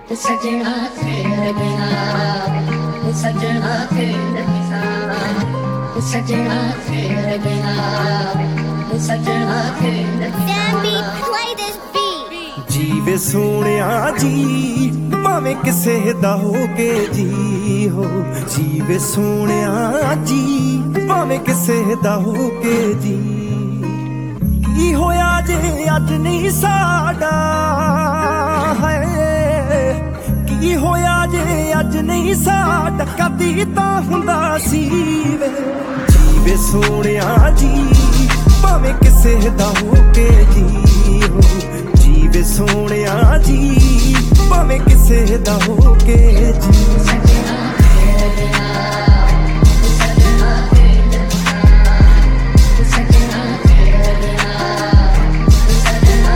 सजना तेरे बिना सजना तेरे बिना सजना तेरे बिना सजना तेरे Sammy, play this beat. जीवे सोनिया जी भावें किसे दा होके जी हो। जीवे सोनिया जी भावें किसे दा होके जी। की होया जे अज नहीं साडा है, की होया जे अज नहीं साडा कदी तां हुंदा सी वे। जीवे सोनिया जी भावें किसे दा होके जी हो। जीवे सोनिया जी भावें किसे दा होके जी। सजना तेरे बिना सजना तेरे बिना सजना तेरे बिना सजना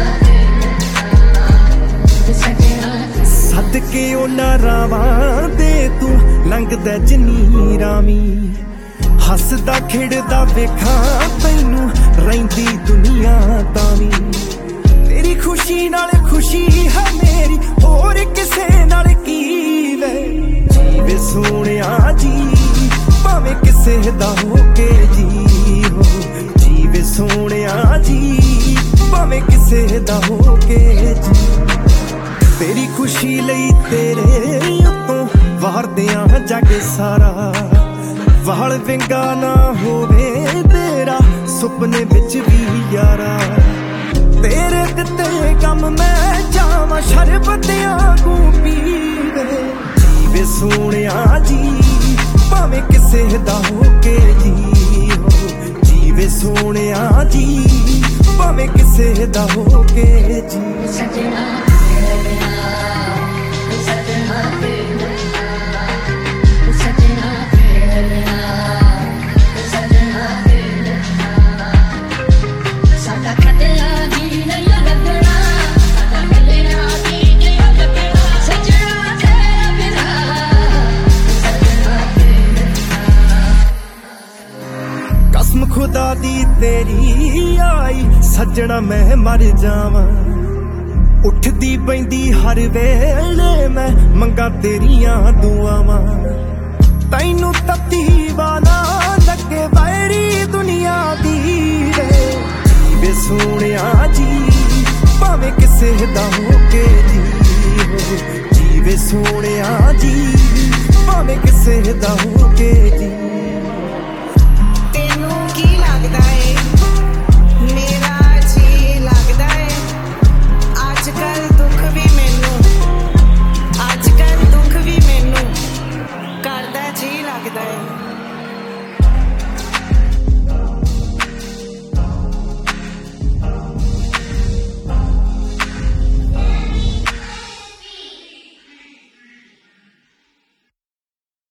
तेरे सजना सदके उन्हां रावां दे तू लंघदा जनी रामी। हसदा खिड़दा वेखां तैनू रहिंदी दुनिया तावी। तेरी खुशी नाल खुशी है मेरी होर किसे नाल की वे। जीवे सोनिया जी भावें किसे दा होके जी हो। जीवे सोनिया जी भावें किसे दा होके जी। तेरी खुशी लई तेरे उत्तों वारदियां जग सारा। वाल विंगा ना होवे तेरा सुपने विच भी यारा। तेरे दिते गम मैं जावां शरबतियां को पीवे। जीवे सोनिया जी भावें किसे दा होके जी हो। जीवे सोनिया जी भावें किसे दा होके जी। सजना तेरे बिना सजना तेरे बिना सजना तेरे बिना सजना तेरे बिना साडा कदला दी नहीं लगना साडा कदला दी नहीं लगना सजना तेरे बिना सजना तेरे बिना। कसम खुदा दी तेरी आई सजना मैं मर जावां। उठदी पैंदी हर वेले मैं मंगा तेरियां दुआवां। तैनू तत्ती वाला लगे वैरी दुनिया दी वे। जीवे सोनिया जी भावें किसे दा होके जी हो। जीवे सोनिया जी भावें किसे दा होके जी।